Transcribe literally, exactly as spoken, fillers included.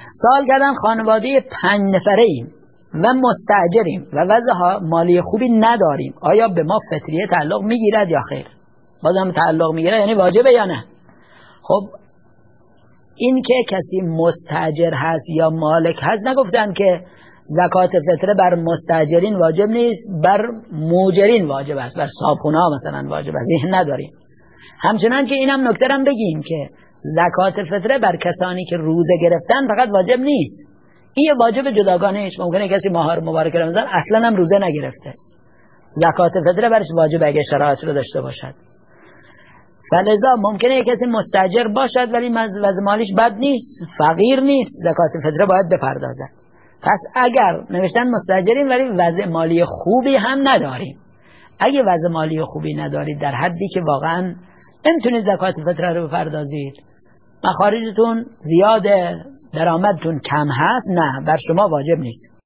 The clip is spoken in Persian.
سوال کردن خانواده پنج نفره ایم و مستاجریم و وضع مالی خوبی نداریم، آیا به ما فطریه تعلق میگیرد یا خیر؟ بازم تعلق میگیره یعنی واجبه یا نه؟ خب این که کسی مستاجر هست یا مالک هست نگفتن که زکات فطره بر مستاجرین واجب نیست، بر موجرین واجب است، بر صاحبخونه ها مثلا واجب است، این نداریم. همچنان که اینم نکته هم بگیم که زکات فطره بر کسانی که روزه گرفتن فقط واجب نیست، این واجب جداگانهش. ممکنه کسی ماه مبارک رمضان اصلا هم روزه نگرفته، زکات فطره برش واجب اگه شرایط رو داشته باشد. فلذا ممکنه کسی مستاجر باشد ولی وضع مالیش بد نیست، فقیر نیست، زکات فطره باید بپردازد. پس اگر نوشتن مستاجریم ولی وضع مالی خوبی هم نداریم، اگه وضع مالی خوبی ندارید در حدی که واقعا نمیتونید زکات فطره رو بپردازید، مخارجتون زیاده، درآمدتون کم هست، نه بر شما واجب نیست.